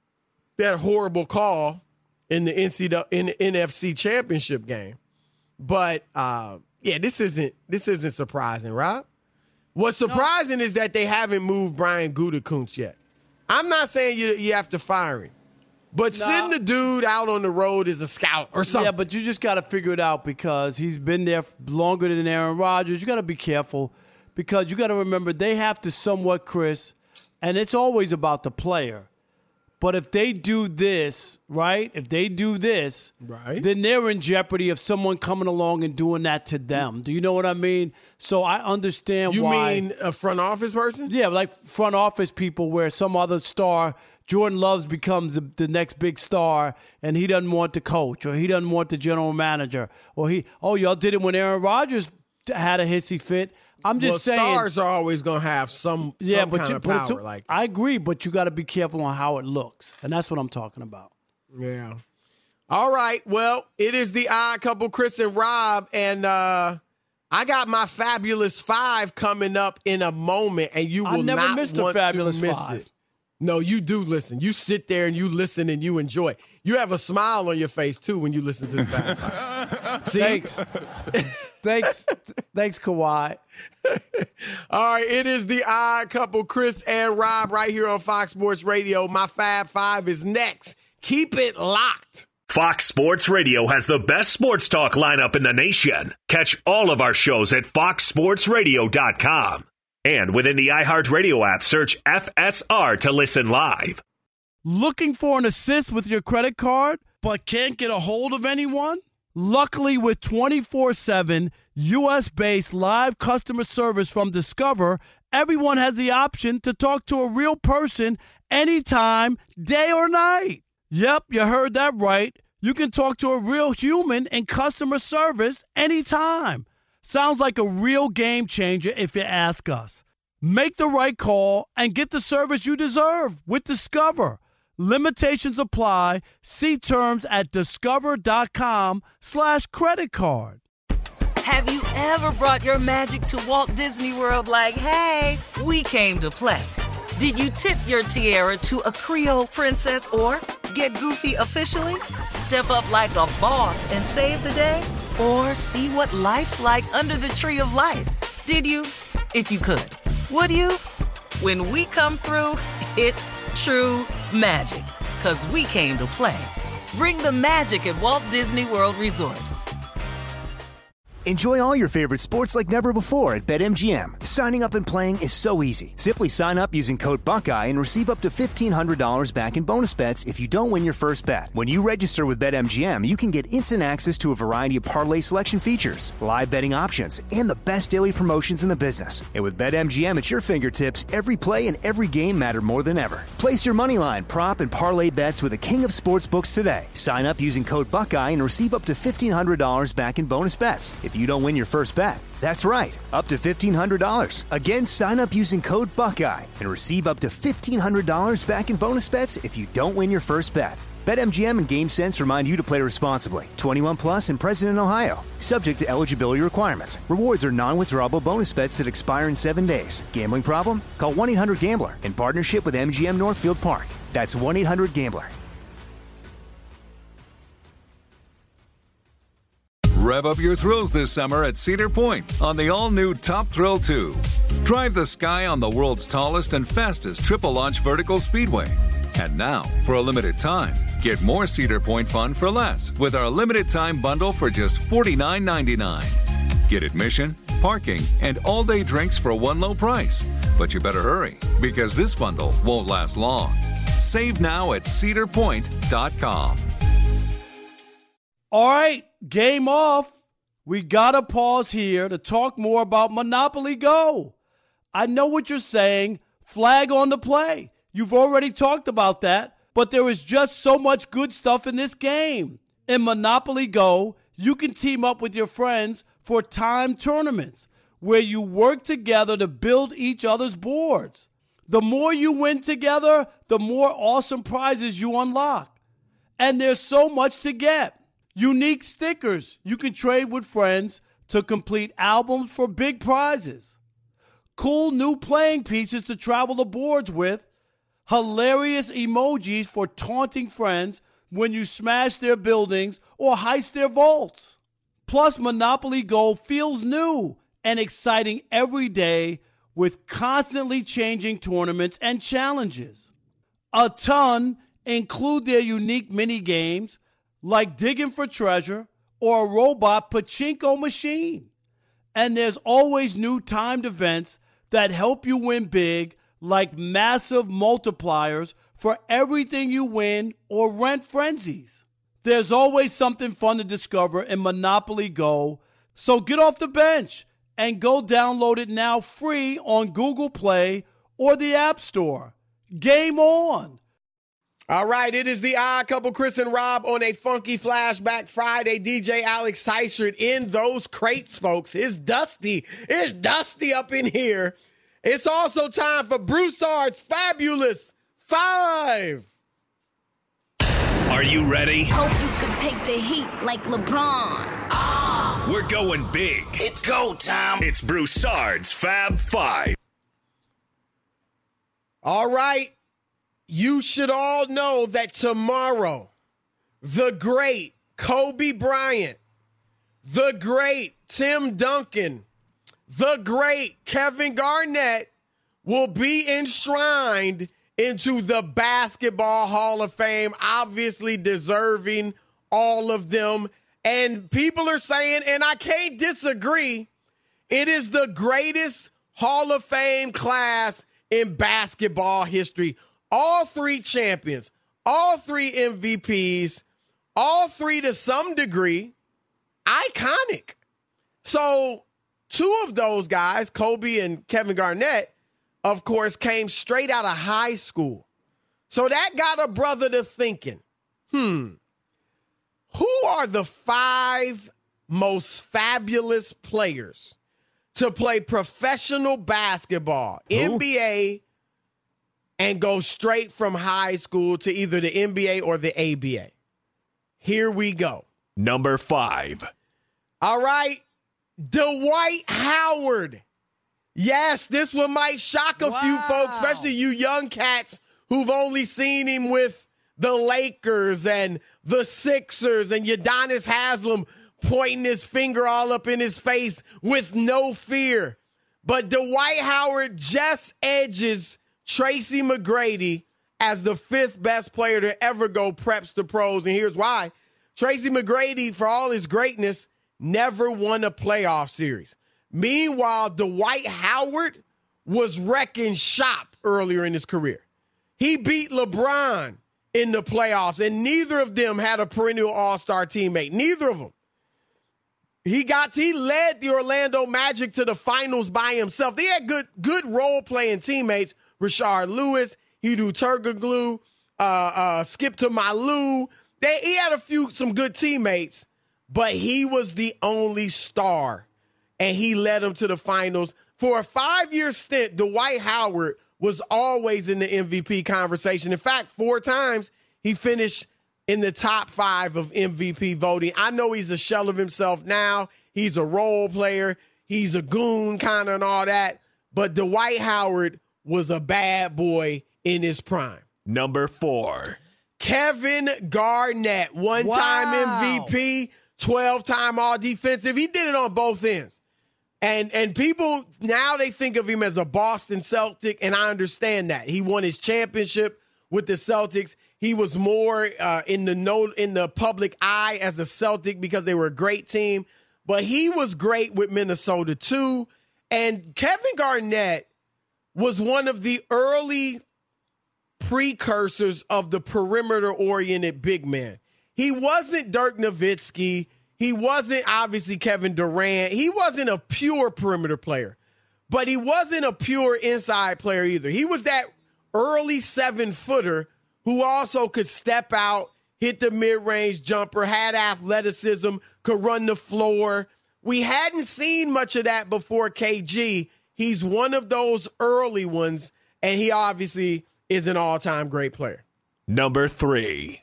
that horrible call in the N C double A, in the N F C championship game. But, uh, yeah, this isn't this isn't surprising, Rob. What's surprising no. is that they haven't moved Brian Gutekunst yet. I'm not saying you, you have to fire him. But no. send the dude out on the road as a scout or something. Yeah, but you just got to figure it out because he's been there longer than Aaron Rodgers. You got to be careful because you got to remember they have to somewhat, Chris, and it's always about the player. But if they do this, right, if they do this, right, then they're in jeopardy of someone coming along and doing that to them. Do you know what I mean? So I understand you why. You mean a front office person? Yeah, like front office people where some other star – Jordan Love becomes the, the next big star, and he doesn't want the coach, or he doesn't want the general manager, or he, oh, y'all did it when Aaron Rodgers had a hissy fit. I'm just well, saying. Stars are always going to have some, yeah, some but kind you, of but power. it's a, like I agree, but you got to be careful on how it looks, and that's what I'm talking about. Yeah. All right. Well, it is the Odd Couple, Chris and Rob, and uh, I got my Fabulous Five coming up in a moment, and you will I never not missed want a Fabulous to miss Five. it. No, you do listen. You sit there and you listen and you enjoy. You have a smile on your face, too, when you listen to the Fab Five. See? Thanks. Thanks. Thanks, Kawhi. All right, it is the Odd Couple, Chris and Rob, right here on Fox Sports Radio. My Fab Five is next. Keep it locked. Fox Sports Radio has the best sports talk lineup in the nation. Catch all of our shows at fox sports radio dot com. And within the iHeartRadio app, search F S R to listen live. Looking for an assist with your credit card, but can't get a hold of anyone? Luckily, with twenty-four seven U S-based live customer service from Discover, everyone has the option to talk to a real person anytime, day or night. Yep, you heard that right. You can talk to a real human in customer service anytime. Sounds like a real game changer if you ask us. Make the right call and get the service you deserve with Discover. Limitations apply. See terms at discover.com slash credit card. Have you ever brought your magic to Walt Disney World like, hey, we came to play? Did you tip your tiara to a Creole princess or get goofy officially? Step up like a boss and save the day? Or see what life's like under the tree of life? Did you? If you could. Would you? When we come through, it's true magic. 'Cause we came to play. Bring the magic at Walt Disney World Resort. Enjoy all your favorite sports like never before at BetMGM. Signing up and playing is so easy. Simply sign up using code Buckeye and receive up to fifteen hundred dollars back in bonus bets if you don't win your first bet. When you register with BetMGM, you can get instant access to a variety of parlay selection features, live betting options, and the best daily promotions in the business. And with BetMGM at your fingertips, every play and every game matter more than ever. Place your moneyline, prop, and parlay bets with the king of sportsbooks today. Sign up using code Buckeye and receive up to fifteen hundred dollars back in bonus bets. It's if you don't win your first bet. That's right, up to fifteen hundred dollars. Again, sign up using code Buckeye and receive up to fifteen hundred dollars back in bonus bets if you don't win your first bet. BetMGM and GameSense remind you to play responsibly. twenty-one plus and present in Ohio. Subject to eligibility requirements. Rewards are non-withdrawable bonus bets that expire in seven days. Gambling problem? Call one eight hundred gambler in partnership with M G M Northfield Park. That's one eight hundred gambler. Rev up your thrills this summer at Cedar Point on the all-new Top Thrill two. Drive the sky on the world's tallest and fastest triple-launch vertical speedway. And now, for a limited time, get more Cedar Point fun for less with our limited-time bundle for just forty-nine ninety-nine. Get admission, parking, and all-day drinks for one low price. But you better hurry, because this bundle won't last long. Save now at cedar point dot com. All right, game off. We got to pause here to talk more about Monopoly Go. I know what you're saying. Flag on the play. You've already talked about that, but there is just so much good stuff in this game. In Monopoly Go, you can team up with your friends for timed tournaments where you work together to build each other's boards. The more you win together, the more awesome prizes you unlock. And there's so much to get. Unique stickers you can trade with friends to complete albums for big prizes. Cool new playing pieces to travel the boards with. Hilarious emojis for taunting friends when you smash their buildings or heist their vaults. Plus, Monopoly Go feels new and exciting every day with constantly changing tournaments and challenges. A ton include their unique mini games like digging for treasure or a robot pachinko machine. And there's always new timed events that help you win big, like massive multipliers for everything you win or rent frenzies. There's always something fun to discover in Monopoly Go, so get off the bench and go download it now free on Google Play or the App Store. Game on! All right, it is the Odd Couple, Chris and Rob, on a funky Flashback Friday. D J Alex Tyshirt in those crates, folks. It's dusty. It's dusty up in here. It's also time for Broussard's Fabulous Five. Are you ready? Hope you can take the heat like LeBron. Ah. We're going big. It's go time. It's Broussard's Fab Five. All right. You should all know that tomorrow, the great Kobe Bryant, the great Tim Duncan, the great Kevin Garnett will be enshrined into the Basketball Hall of Fame, obviously deserving all of them. And people are saying, and I can't disagree, it is the greatest Hall of Fame class in basketball history. All three champions, all three M V Ps, all three to some degree iconic. So two of those guys, Kobe and Kevin Garnett, of course, came straight out of high school. So that got a brother to thinking, hmm, who are the five most fabulous players to play professional basketball, Who? N B A, and go straight from high school to either the N B A or the A B A? Here we go. Number five. All right. Dwight Howard. Yes, this one might shock a wow. few folks, especially you young cats who've only seen him with the Lakers and the Sixers and Udonis Haslem pointing his finger all up in his face with no fear. But Dwight Howard just edges Tracy McGrady as the fifth best player to ever go preps to pros. And here's why. Tracy McGrady, for all his greatness, never won a playoff series. Meanwhile, Dwight Howard was wrecking shop earlier in his career. He beat LeBron in the playoffs, and neither of them had a perennial all-star teammate. Neither of them. He got he led the Orlando Magic to the finals by himself. They had good good role-playing teammates. Rashard Lewis, Hedo Turkoglu, uh, uh, Skip to Malou. They, he had a few some good teammates, but he was the only star, and he led them to the finals. For a five-year stint, Dwight Howard was always in the M V P conversation. In fact, four times he finished in the top five of M V P voting. I know he's a shell of himself now. He's a role player. He's a goon kind of and all that. But Dwight Howard was a bad boy in his prime. Number four. Kevin Garnett, one-time Wow. M V P, twelve-time all-defensive. He did it on both ends. And and people, now they think of him as a Boston Celtic, and I understand that. He won his championship with the Celtics. He was more uh, in the no, in the public eye as a Celtic because they were a great team. But he was great with Minnesota, too. And Kevin Garnett was one of the early precursors of the perimeter-oriented big man. He wasn't Dirk Nowitzki. He wasn't, obviously, Kevin Durant. He wasn't a pure perimeter player, but he wasn't a pure inside player either. He was that early seven-footer who also could step out, hit the mid-range jumper, had athleticism, could run the floor. We hadn't seen much of that before K G. He's one of those early ones, and he obviously is an all-time great player. Number three.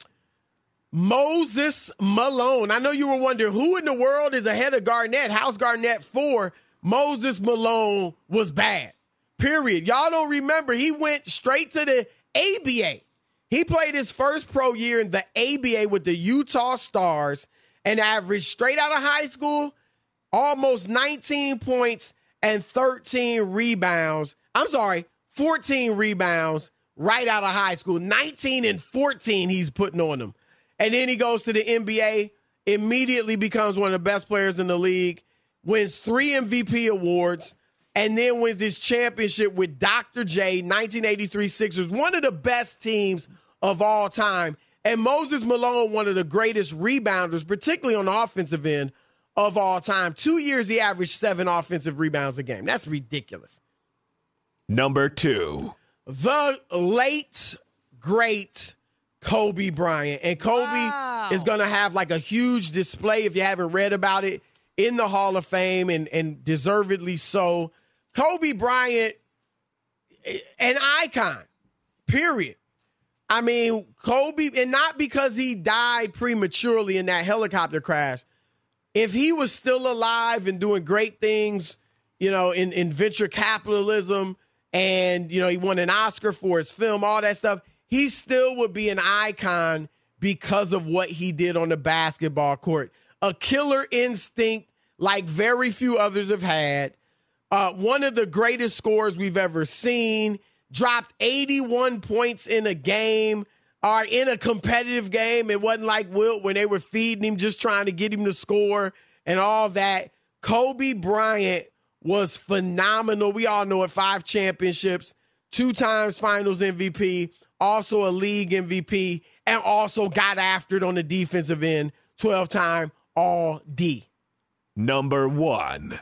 Moses Malone. I know you were wondering who in the world is ahead of Garnett. How's Garnett four? Moses Malone was bad. Period. Y'all don't remember. He went straight to the A B A. He played his first pro year in the A B A with the Utah Stars and averaged straight out of high school almost nineteen points and thirteen rebounds. I'm sorry, fourteen rebounds right out of high school. nineteen and fourteen he's putting on them. And then he goes to the N B A, immediately becomes one of the best players in the league, wins three M V P awards, and then wins his championship with Doctor J, nineteen eighty-three Sixers, one of the best teams of all time. And Moses Malone, one of the greatest rebounders, particularly on the offensive end of all time. Two years he averaged seven offensive rebounds a game. That's ridiculous. Number two. The late, great Kobe Bryant. And Kobe wow. is going to have like a huge display, if you haven't read about it, in the Hall of Fame, and, and deservedly so. Kobe Bryant, an icon, period. I mean, Kobe, and not because he died prematurely in that helicopter crash. If he was still alive and doing great things, you know, in, in venture capitalism, and, you know, he won an Oscar for his film, all that stuff, he still would be an icon because of what he did on the basketball court. A killer instinct like very few others have had. Uh, one of the greatest scorers we've ever seen. Dropped eighty-one points in a game, or in a competitive game. It wasn't like Wilt when they were feeding him, just trying to get him to score and all that. Kobe Bryant was phenomenal. We all know it. Five championships, two times finals M V P, also a league M V P, and also got after it on the defensive end, twelve-time All-D. Number one.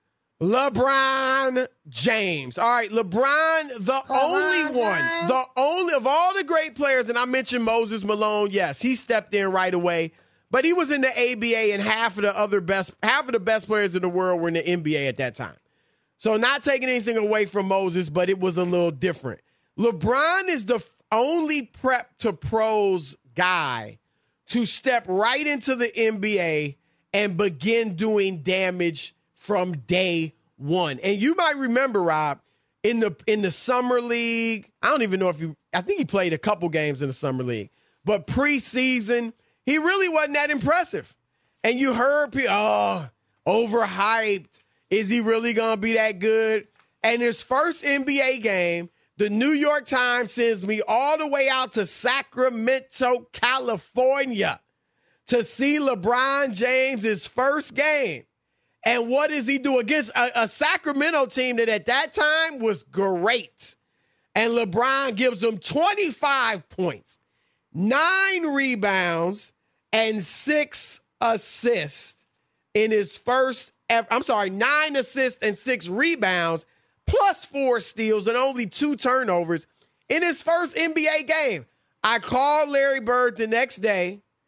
LeBron James. All right, LeBron, the Come only on, one, the only of all the great players, and I mentioned Moses Malone. Yes, he stepped in right away, but he was in the A B A, and half of the other best, half of the best players in the world were in the N B A at that time. So not taking anything away from Moses, but it was a little different. LeBron is the only prep to pros guy to step right into the N B A and begin doing damage from day one. And you might remember, Rob, in the in the summer league, I don't even know if you, I think he played a couple games in the summer league, but preseason, he really wasn't that impressive. And you heard people, oh, overhyped. Is he really going to be that good? And his first N B A game, the New York Times sends me all the way out to Sacramento, California to see LeBron James' first game. And what does he do against a, a Sacramento team that at that time was great? And LeBron gives them twenty-five points, nine rebounds, and six assists in his first ever. I'm sorry, nine assists and six rebounds, plus four steals and only two turnovers in his first N B A game. I called Larry Bird the next day,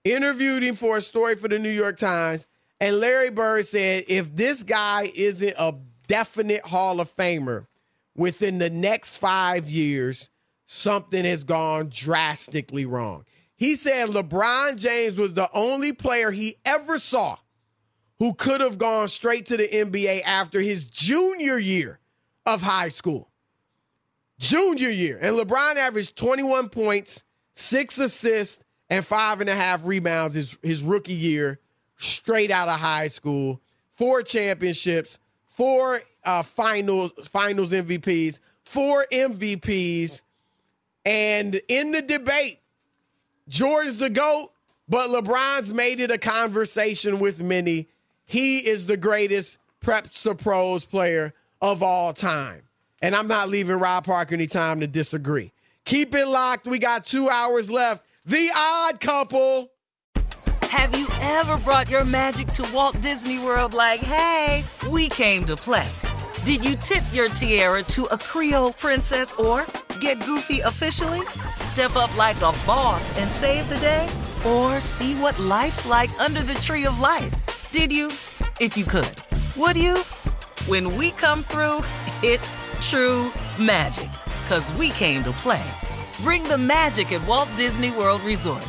interviewed him for a story for the New York Times, and Larry Bird said if this guy isn't a definite Hall of Famer within the next five years, something has gone drastically wrong. He said LeBron James was the only player he ever saw who could have gone straight to the N B A after his junior year of high school. Junior year. And LeBron averaged twenty-one points, six assists, and five and a half rebounds his, his rookie year, straight out of high school. Four championships, four uh, finals, finals M V Ps, four M V Ps. And in the debate, Jordan's the GOAT, but LeBron's made it a conversation with many. He is the greatest preps to pros player of all time. And I'm not leaving Rob Parker any time to disagree. Keep it locked. We got two hours left. The Odd Couple. Have you ever brought your magic to Walt Disney World like, hey, we came to play? Did you tip your tiara to a Creole princess or get goofy officially? Step up like a boss and save the day? Or see what life's like under the tree of life? Did you? If you could. Would you? When we come through, it's true magic. 'Cause we came to play. Bring the magic at Walt Disney World Resort.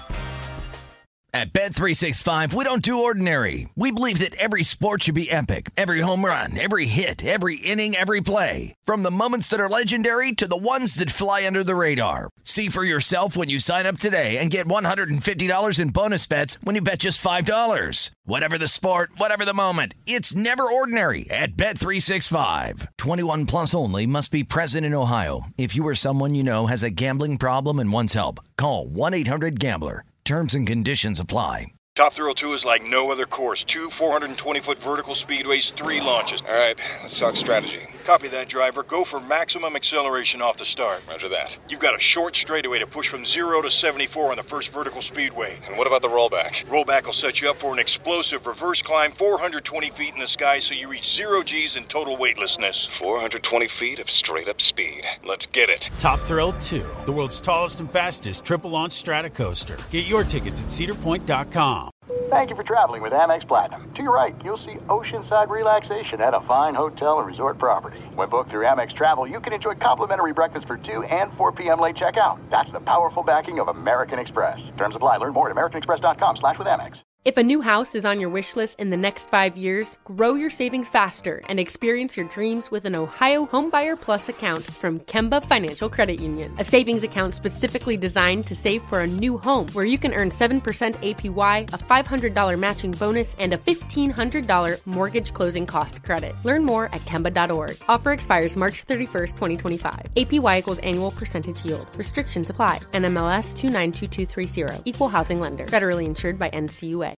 At Bet three sixty-five, we don't do ordinary. We believe that every sport should be epic. Every home run, every hit, every inning, every play. From the moments that are legendary to the ones that fly under the radar. See for yourself when you sign up today and get one hundred fifty dollars in bonus bets when you bet just five dollars. Whatever the sport, whatever the moment, it's never ordinary at Bet three sixty-five. twenty-one plus only. Must be present in Ohio. If you or someone you know has a gambling problem and wants help, call one eight hundred gambler. Terms and conditions apply. Top Thrill two is like no other course. Two four hundred twenty foot vertical speedways, three launches. All right, let's talk strategy. Copy that, driver. Go for maximum acceleration off the start. Roger that. You've got a short straightaway to push from zero to seventy-four on the first vertical speedway. And what about the rollback? Rollback will set you up for an explosive reverse climb four hundred twenty feet in the sky so you reach zero G's in total weightlessness. four hundred twenty feet of straight-up speed. Let's get it. Top Thrill two, the world's tallest and fastest triple-launch Stratocoaster. Get your tickets at cedar point dot com. Thank you for traveling with Amex Platinum. To your right, you'll see oceanside relaxation at a fine hotel and resort property. When booked through Amex Travel, you can enjoy complimentary breakfast for two and four p.m. late checkout. That's the powerful backing of American Express. Terms apply. Learn more at americanexpress.com slash with Amex. If a new house is on your wish list in the next five years, grow your savings faster and experience your dreams with an Ohio Homebuyer Plus account from Kemba Financial Credit Union. A savings account specifically designed to save for a new home where you can earn seven percent A P Y, a five hundred dollars matching bonus, and a fifteen hundred dollars mortgage closing cost credit. Learn more at Kemba dot org. Offer expires March thirty-first, twenty twenty-five. A P Y equals annual percentage yield. Restrictions apply. N M L S two nine two two three zero. Equal housing lender. Federally insured by N C U A.